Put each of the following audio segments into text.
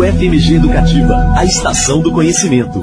UFMG Educativa, a estação do conhecimento.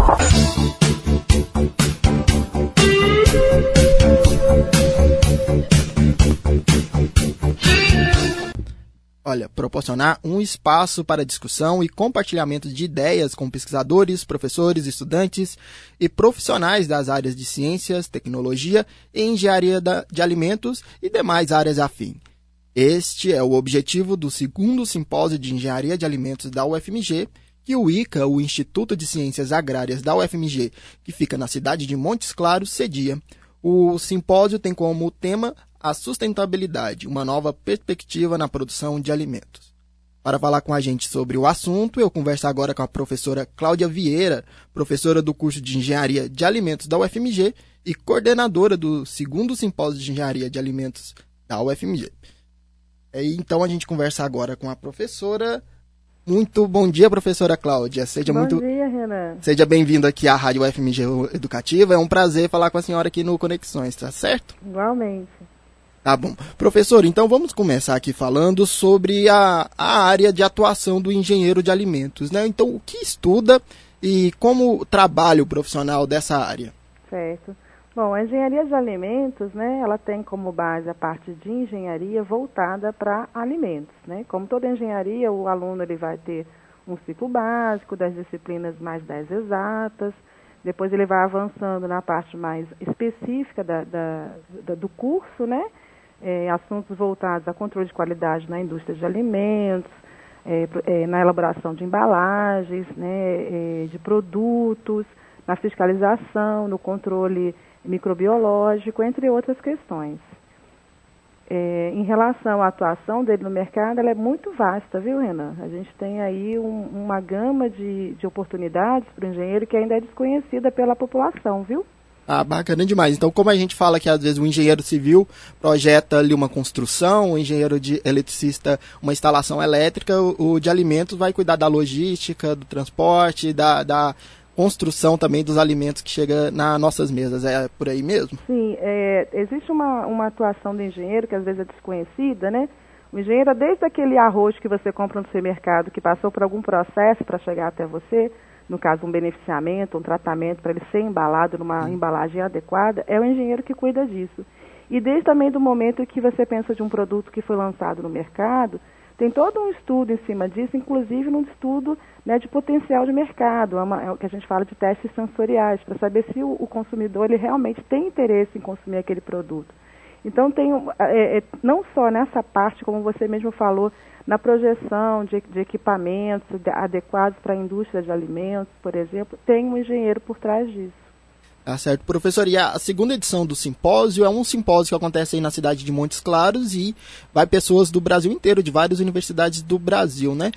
Olha, proporcionar um espaço para discussão e compartilhamento de ideias com pesquisadores, professores, estudantes e profissionais das áreas de ciências, tecnologia e engenharia de alimentos e demais áreas afins. Este é o objetivo do segundo Simpósio de Engenharia de Alimentos da UFMG, que o ICA, o Instituto de Ciências Agrárias da UFMG, que fica na cidade de Montes Claros, cedia. O simpósio tem como tema a sustentabilidade, uma nova perspectiva na produção de alimentos. Para falar com a gente sobre o assunto, eu converso agora com a professora Cláudia Vieira, professora do curso de Engenharia de Alimentos da UFMG e coordenadora do segundo Simpósio de Engenharia de Alimentos da UFMG. Então a gente conversa agora com a professora. Muito bom dia, professora Cláudia. Bom dia, Renan. Seja bem-vinda aqui à Rádio UFMG Educativa. É um prazer falar com a senhora aqui no Conexões, tá certo? Igualmente. Tá bom. Professor, então vamos começar aqui falando sobre a área de atuação do engenheiro de alimentos, né? Então, o que estuda e como trabalha o profissional dessa área? Certo. Bom, a engenharia de alimentos, né, ela tem como base a parte de engenharia voltada para alimentos, né? Como toda engenharia, o aluno ele vai ter um ciclo básico das disciplinas mais 10 exatas, depois ele vai avançando na parte mais específica do curso, né? Assuntos voltados a controle de qualidade na indústria de alimentos, na elaboração de embalagens, né, de produtos, na fiscalização, no controle microbiológico, entre outras questões. Em relação à atuação dele no mercado, ela é muito vasta, viu, Renan? A gente tem aí uma gama de oportunidades para o engenheiro que ainda é desconhecida pela população, viu? Ah, bacana demais. Então, como a gente fala que às vezes o engenheiro civil projeta ali uma construção, o engenheiro de eletricista uma instalação elétrica, o de alimentos vai cuidar da logística, do transporte, da construção também dos alimentos que chegam nas nossas mesas. É por aí mesmo? Sim, existe uma atuação do engenheiro que às vezes é desconhecida, né? O engenheiro, desde aquele arroz que você compra no supermercado, que passou por algum processo para chegar até você, no caso um beneficiamento, um tratamento para ele ser embalado numa embalagem adequada, é o engenheiro que cuida disso. E desde também do momento que você pensa de um produto que foi lançado no mercado, tem todo um estudo em cima disso, inclusive num estudo, né, de potencial de mercado, é o que a gente fala de testes sensoriais, para saber se o consumidor ele realmente tem interesse em consumir aquele produto. Então, tem não só nessa parte, como você mesmo falou, na projeção de equipamentos adequados para a indústria de alimentos, por exemplo, tem um engenheiro por trás disso. Tá certo, professor. E a segunda edição do simpósio é um simpósio que acontece aí na cidade de Montes Claros e vai pessoas do Brasil inteiro, de várias universidades do Brasil, né?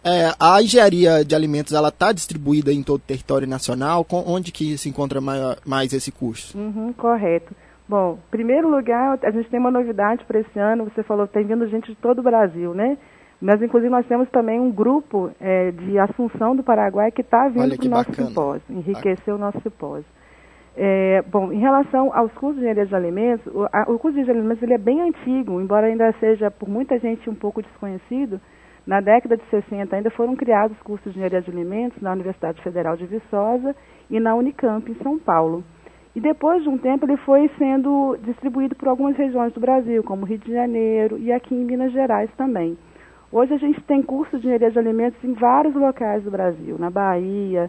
A engenharia de alimentos, ela está distribuída em todo o território nacional? Onde que se encontra mais esse curso? Correto. Bom, em primeiro lugar, a gente tem uma novidade para esse ano. Você falou que tem vindo gente de todo o Brasil, né? Mas, inclusive, nós temos também um grupo de Assunção do Paraguai que está vindo para o nosso simpósio, enriquecer o nosso simpósio. Bom, em relação aos cursos de engenharia de alimentos, o curso de engenharia de alimentos ele é bem antigo, embora ainda seja por muita gente um pouco desconhecido. Na década de 60 ainda foram criados cursos de engenharia de alimentos na Universidade Federal de Viçosa e na Unicamp, em São Paulo. E depois de um tempo ele foi sendo distribuído por algumas regiões do Brasil, como Rio de Janeiro e aqui em Minas Gerais também. Hoje a gente tem curso de engenharia de alimentos em vários locais do Brasil, na Bahia,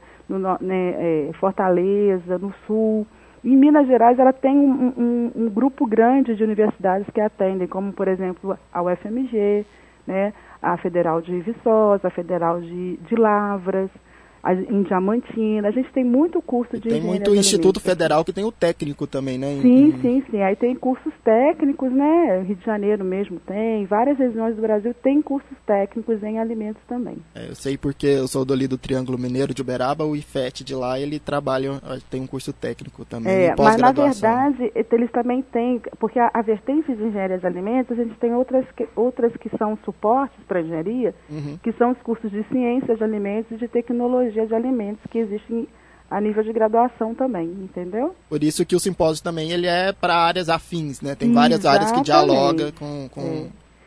Fortaleza, no Sul. Em Minas Gerais ela tem um grupo grande de universidades que atendem, como por exemplo a UFMG, né, a Federal de Viçosa, a Federal de Lavras, em Diamantina. A gente tem muito curso de engenharia de alimentos. Tem muito Instituto Federal que tem o técnico também, né? Sim. Aí tem cursos técnicos, né? Rio de Janeiro mesmo tem. Várias regiões do Brasil tem cursos técnicos em alimentos também. Eu sei porque eu sou ali do Triângulo Mineiro de Uberaba, o IFET de lá, ele trabalha, tem um curso técnico também, mas na verdade eles também têm, porque a vertente de engenharia de alimentos, a gente tem outras que são suportes para a engenharia, que são os cursos de ciências de alimentos e de tecnologia de alimentos que existem a nível de graduação também, entendeu? Por isso que o simpósio também ele é para áreas afins, né? Tem várias áreas que dialogam com...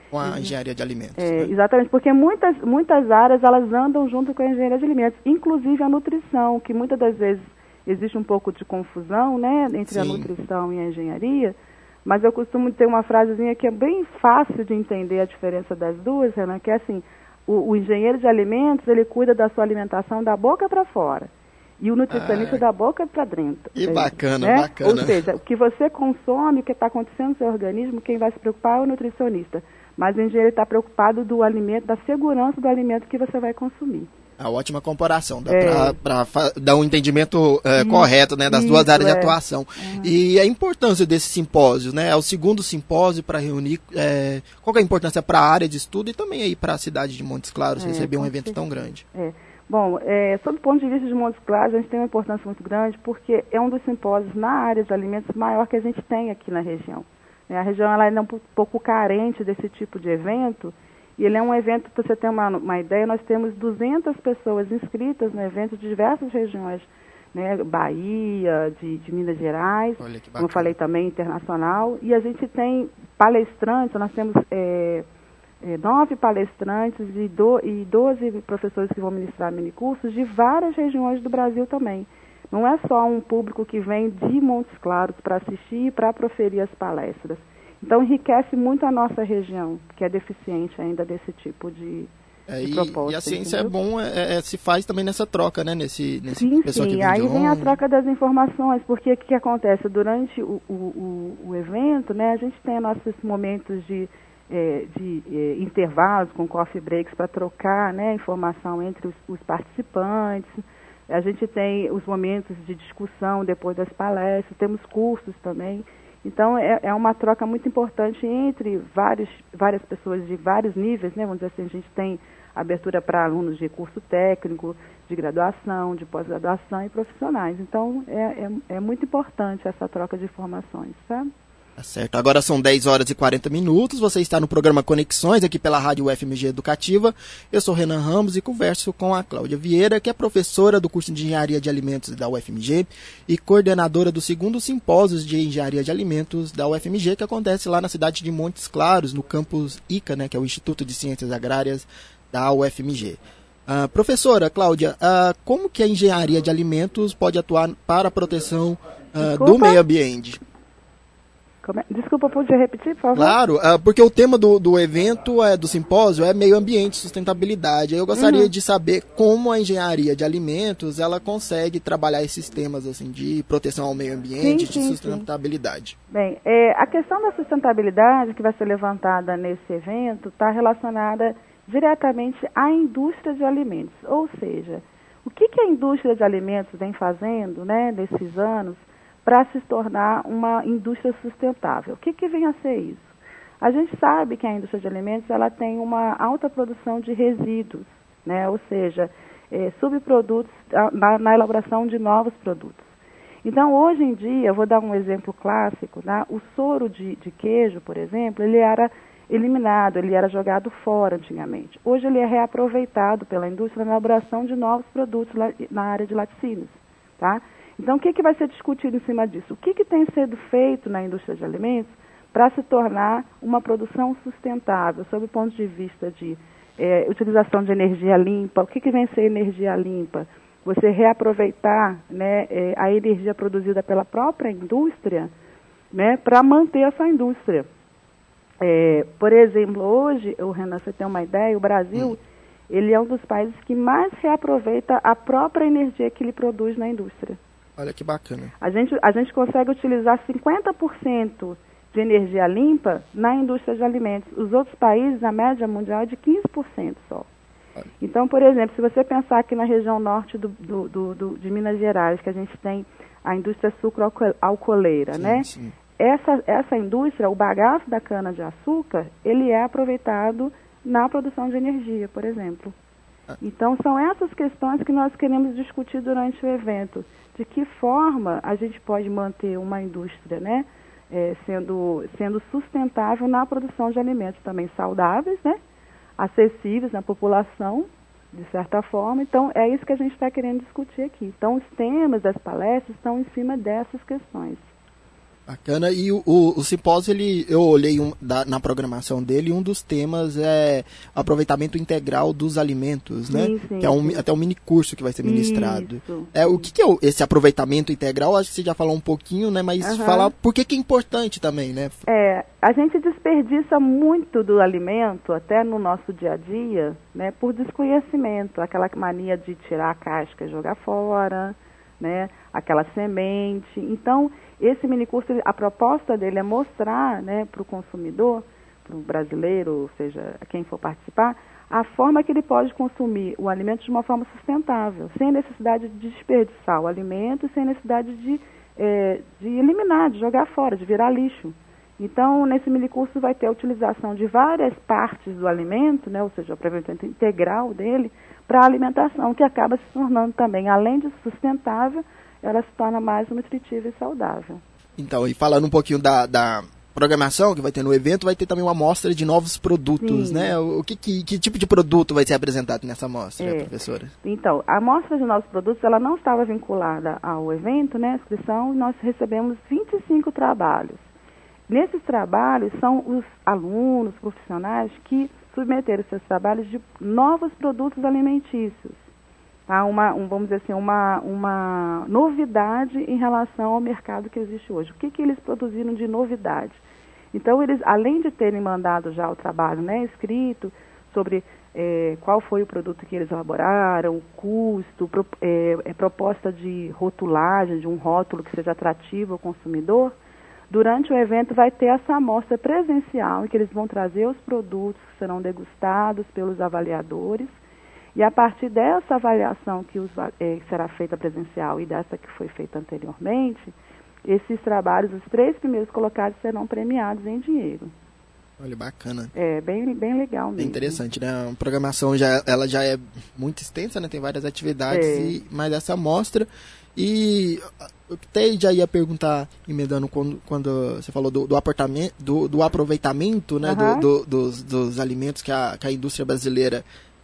com a engenharia de alimentos. Exatamente, porque muitas áreas elas andam junto com a engenharia de alimentos, inclusive a nutrição, que muitas das vezes existe um pouco de confusão, né, entre a nutrição e a engenharia, mas eu costumo ter uma frasezinha que é bem fácil de entender a diferença das duas, Renan, que é assim, o engenheiro de alimentos, ele cuida da sua alimentação da boca para fora, e o nutricionista da boca para dentro. Que bacana, né? bacana. Ou seja, o que você consome, o que está acontecendo no seu organismo, quem vai se preocupar é o nutricionista. Mas o engenheiro está preocupado do alimento, da segurança do alimento que você vai consumir. A ótima comparação, dá para dar um entendimento correto, né, das duas áreas de atuação. E a importância desse simpósio, né, é o segundo simpósio para reunir, qual que é a importância para a área de estudo e também aí para a cidade de Montes Claros receber um evento tão grande? Bom, sob o ponto de vista de Montes Claros, a gente tem uma importância muito grande porque é um dos simpósios na área de alimentos maior que a gente tem aqui na região. A região ela ainda é um pouco carente desse tipo de evento, e ele é um evento, para você ter uma ideia, nós temos 200 pessoas inscritas no evento de diversas regiões, né, Bahia, de Minas Gerais, como eu falei também, internacional, e a gente tem palestrantes, nós temos 9 palestrantes e 12 professores que vão ministrar minicursos de várias regiões do Brasil também. Não é só um público que vem de Montes Claros para assistir e para proferir as palestras. Então, enriquece muito a nossa região, que é deficiente ainda desse tipo de proposta. E a ciência entendeu? É bom, se faz também nessa troca, né? Nesse sim, pessoal que vem aí de vem a troca das informações, porque o que acontece? Durante o evento, né, a gente tem nossos momentos de intervalos com coffee breaks para trocar, né, informação entre os participantes. A gente tem os momentos de discussão depois das palestras, temos cursos também. Então, é uma troca muito importante entre várias pessoas de vários níveis, né? Vamos dizer assim, a gente tem abertura para alunos de curso técnico, de graduação, de pós-graduação e profissionais. Então, é muito importante essa troca de informações, sabe? Tá certo. Agora são 10 horas e 40 minutos. Você está no programa Conexões, aqui pela Rádio UFMG Educativa. Eu sou Renan Ramos e converso com a Cláudia Vieira, que é professora do curso de Engenharia de Alimentos da UFMG e coordenadora do segundo simpósio de Engenharia de Alimentos da UFMG, que acontece lá na cidade de Montes Claros, no campus ICA, né, que é o Instituto de Ciências Agrárias da UFMG. Professora Cláudia, como que a engenharia de alimentos pode atuar para a proteção do meio ambiente? Desculpa, podia repetir, por favor? Claro, porque o tema do evento, do simpósio, é meio ambiente e sustentabilidade. Eu gostaria de saber como a engenharia de alimentos ela consegue trabalhar esses temas assim, de proteção ao meio ambiente, de sustentabilidade. Bem, a questão da sustentabilidade que vai ser levantada nesse evento está relacionada diretamente à indústria de alimentos. Ou seja, o que a indústria de alimentos vem fazendo, né, nesses anos, para se tornar uma indústria sustentável. O que vem a ser isso? A gente sabe que a indústria de alimentos ela tem uma alta produção de resíduos, né? Ou seja, subprodutos na elaboração de novos produtos. Então, hoje em dia, eu vou dar um exemplo clássico, né? O soro de queijo, por exemplo, ele era eliminado, ele era jogado fora antigamente. Hoje ele é reaproveitado pela indústria na elaboração de novos produtos na área de laticínios, tá? Então, o que vai ser discutido em cima disso? O que tem sido feito na indústria de alimentos para se tornar uma produção sustentável, sob o ponto de vista de utilização de energia limpa? O que vem a ser energia limpa? Você reaproveitar, né, a energia produzida pela própria indústria, né, para manter essa indústria. Por exemplo, hoje, Renan, você tem uma ideia, o Brasil ele é um dos países que mais reaproveita a própria energia que ele produz na indústria. Olha que bacana. A gente consegue utilizar 50% de energia limpa na indústria de alimentos. Os outros países, a média mundial é de 15% só. Então, por exemplo, se você pensar aqui na região norte de Minas Gerais, que a gente tem a indústria sucroalcooleira, né? Sim. Essa indústria, o bagaço da cana-de-açúcar, ele é aproveitado na produção de energia, por exemplo. Então, são essas questões que nós queremos discutir durante o evento. De que forma a gente pode manter uma indústria, né, sendo sustentável na produção de alimentos também saudáveis, né, acessíveis na população, de certa forma. Então, é isso que a gente está querendo discutir aqui. Então, os temas das palestras estão em cima dessas questões. Bacana. E o simpósio, eu olhei na programação dele, um dos temas é aproveitamento integral dos alimentos, né? Sim, que é até um mini curso que vai ser ministrado. Isso. O que é esse aproveitamento integral? Acho que você já falou um pouquinho, né? Mas falar por que é importante também, né? A gente desperdiça muito do alimento, até no nosso dia a dia, né? Por desconhecimento, aquela mania de tirar a casca e jogar fora, né? Aquela semente. Então, esse minicurso, a proposta dele é mostrar, né, para o consumidor, para o brasileiro, ou seja, quem for participar, a forma que ele pode consumir o alimento de uma forma sustentável, sem necessidade de desperdiçar o alimento e sem necessidade de eliminar, de jogar fora, de virar lixo. Então, nesse minicurso vai ter a utilização de várias partes do alimento, né, ou seja, o aproveitamento integral dele, para a alimentação, que acaba se tornando também, além de sustentável, ela se torna mais nutritiva e saudável. Então, e falando um pouquinho da programação que vai ter no evento, vai ter também uma amostra de novos produtos, né? Que tipo de produto vai ser apresentado nessa amostra, professora? Então, a amostra de novos produtos, ela não estava vinculada ao evento, né, a inscrição, e nós recebemos 25 trabalhos. Nesses trabalhos são os alunos, profissionais, que submeteram seus trabalhos de novos produtos alimentícios. Tá? Vamos dizer assim, uma novidade em relação ao mercado que existe hoje. O que eles produziram de novidade? Então, eles, além de terem mandado já o trabalho, né, escrito sobre qual foi o produto que eles elaboraram, o custo, proposta de rotulagem, de um rótulo que seja atrativo ao consumidor, durante o evento vai ter essa amostra presencial, em que eles vão trazer os produtos que serão degustados pelos avaliadores. E a partir dessa avaliação que será feita presencial e dessa que foi feita anteriormente, esses trabalhos, os 3 primeiros colocados, serão premiados em dinheiro. Olha, bacana. Bem legal mesmo. É interessante, né? A programação ela já é muito extensa, né? Tem várias atividades, mas essa amostra. E eu até já ia perguntar, emendando, quando você falou do aproveitamento, né? Dos alimentos que a indústria brasileira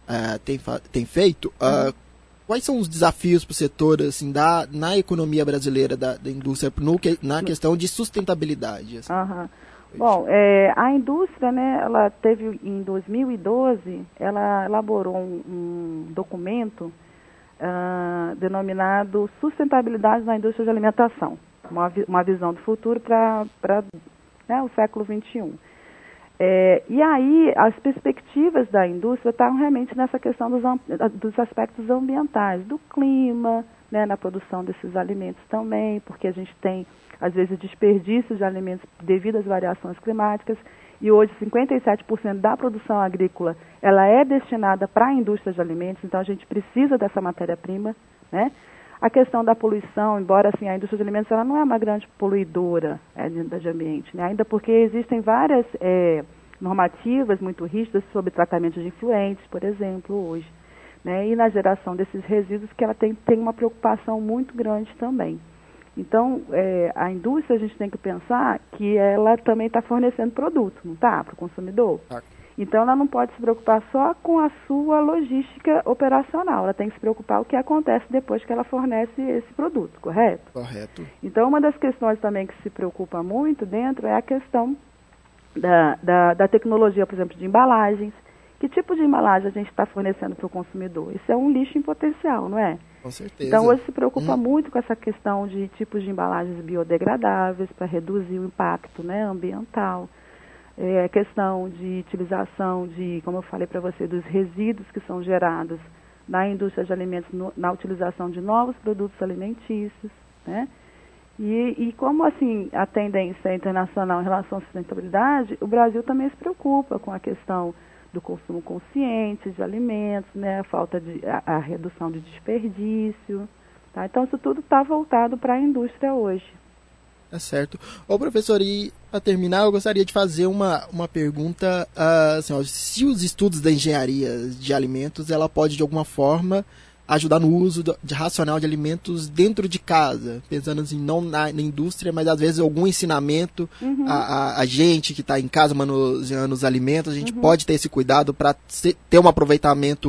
tem feito. Quais são os desafios para o setor, assim, na economia brasileira da indústria na questão de sustentabilidade? Assim? Bom, a indústria, né, ela teve em 2012, ela elaborou um documento denominado Sustentabilidade na Indústria de Alimentação, uma visão do futuro para o século XXI. E aí, as perspectivas da indústria estavam realmente nessa questão dos aspectos ambientais, do clima, né, na produção desses alimentos também, porque a gente tem, às vezes, desperdício de alimentos devido às variações climáticas, e hoje 57% da produção agrícola ela é destinada para a indústria de alimentos, então a gente precisa dessa matéria-prima, né? A questão da poluição, embora assim, a indústria de alimentos ela não é uma grande poluidora de ambiente, né? Ainda porque existem várias normativas muito rígidas sobre tratamento de influentes, por exemplo, hoje, né? E na geração desses resíduos que ela tem uma preocupação muito grande também. Então, a indústria, a gente tem que pensar que ela também está fornecendo produto, não está? Para o consumidor. Então, ela não pode se preocupar só com a sua logística operacional. Ela tem que se preocupar com o que acontece depois que ela fornece esse produto, correto? Correto. Então, uma das questões também que se preocupa muito dentro é a questão da tecnologia, por exemplo, de embalagens. Que tipo de embalagem a gente está fornecendo para o consumidor? Isso é um lixo em potencial, não é? Com certeza. Então, hoje se preocupa muito com essa questão de tipos de embalagens biodegradáveis para reduzir o impacto, né, ambiental. A questão de utilização como eu falei para você, dos resíduos que são gerados na indústria de alimentos, na utilização de novos produtos alimentícios, né? E como, assim, a tendência internacional em relação à sustentabilidade, o Brasil também se preocupa com a questão do consumo consciente de alimentos, né, a redução de desperdício, tá? Então, isso tudo está voltado para a indústria hoje. É certo. Ô, professor, e para terminar, eu gostaria de fazer uma pergunta, assim, se os estudos da engenharia de alimentos, ela pode, de alguma forma, ajudar no uso racional de alimentos dentro de casa, pensando assim, não na indústria, mas às vezes algum ensinamento, a gente que está em casa manuseando os alimentos, a gente pode ter esse cuidado para ter um aproveitamento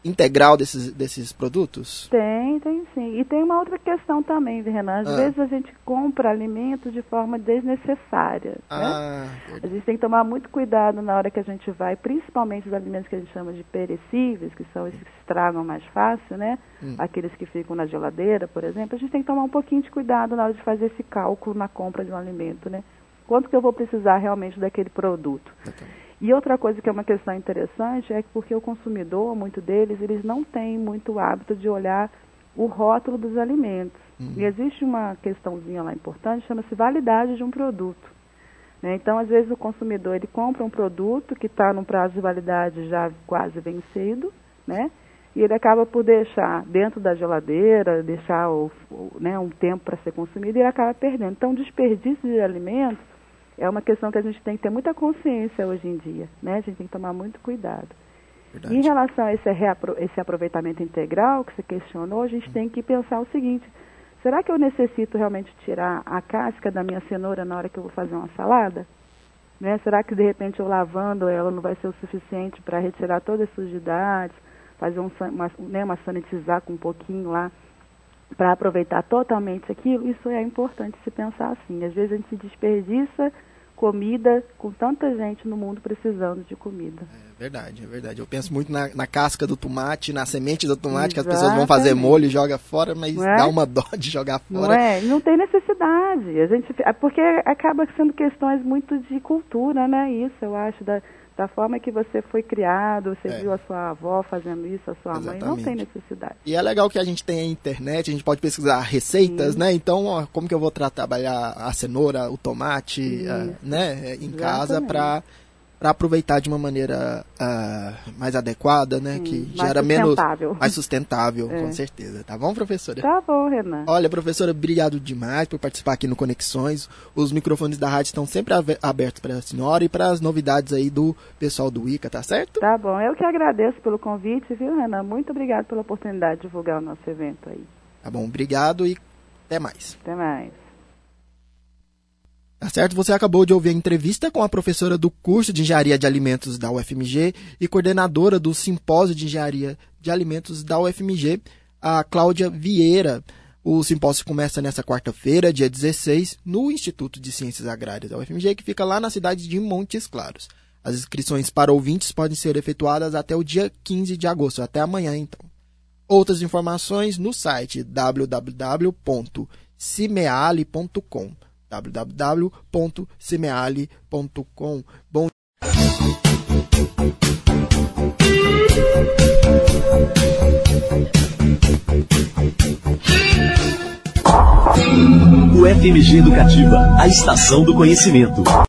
integral desses produtos? Tem sim. E tem uma outra questão também, Renan. Às vezes a gente compra alimentos de forma desnecessária. Né? A gente tem que tomar muito cuidado na hora que a gente vai, principalmente os alimentos que a gente chama de perecíveis, que são esses que se estragam mais fácil, né? Aqueles que ficam na geladeira, por exemplo. A gente tem que tomar um pouquinho de cuidado na hora de fazer esse cálculo na compra de um alimento, né? Quanto que eu vou precisar realmente daquele produto? E outra coisa que é uma questão interessante é que porque o consumidor, muito deles, eles não têm muito hábito de olhar o rótulo dos alimentos. E existe uma questãozinha lá importante, chama-se validade de um produto. Né? Então, às vezes, o consumidor ele compra um produto que está num prazo de validade já quase vencido, né? E ele acaba por deixar dentro da geladeira, deixar né, um tempo para ser consumido, e ele acaba perdendo. Então, desperdício de alimentos é uma questão que a gente tem que ter muita consciência hoje em dia, né? A gente tem que tomar muito cuidado. Verdade. Em relação a esse aproveitamento integral que você questionou, a gente tem que pensar o seguinte: será que eu necessito realmente tirar a casca da minha cenoura na hora que eu vou fazer uma salada? Né? Será que de repente eu lavando ela não vai ser o suficiente para retirar todas as sujidades, fazer uma sanitizar com um pouquinho lá, para aproveitar totalmente aquilo? Isso é importante se pensar assim. Às vezes a gente desperdiça comida com tanta gente no mundo precisando de comida. É verdade. Eu penso muito na casca do tomate, na semente do tomate, que as pessoas vão fazer molho e jogam fora, mas dá uma dó de jogar fora. Não tem necessidade. Porque acaba sendo questões muito de cultura, né? Isso, eu acho, da forma que você foi criado, você viu a sua avó fazendo isso, a sua mãe, não tem necessidade. E é legal que a gente tem a internet, a gente pode pesquisar receitas, né? Então, como que eu vou trabalhar a cenoura, o tomate, né, em casa para aproveitar de uma maneira mais adequada, né? Que gera mais sustentável, com certeza. Tá bom, professora? Tá bom, Renan. Olha, professora, obrigado demais por participar aqui no Conexões. Os microfones da rádio estão sempre abertos para a senhora e para as novidades aí do pessoal do ICA, tá certo? Tá bom, eu que agradeço pelo convite, viu, Renan? Muito obrigado pela oportunidade de divulgar o nosso evento aí. Tá bom, obrigado e até mais. Até mais. Tá certo? Você acabou de ouvir a entrevista com a professora do curso de Engenharia de Alimentos da UFMG e coordenadora do Simpósio de Engenharia de Alimentos da UFMG, a Cláudia Vieira. O simpósio começa nesta quarta-feira, dia 16, no Instituto de Ciências Agrárias da UFMG, que fica lá na cidade de Montes Claros. As inscrições para ouvintes podem ser efetuadas até o dia 15 de agosto, até amanhã, então. Outras informações no site www.cimeali.com. www.cimeali.com. Bom. UFMG Educativa, a estação do conhecimento.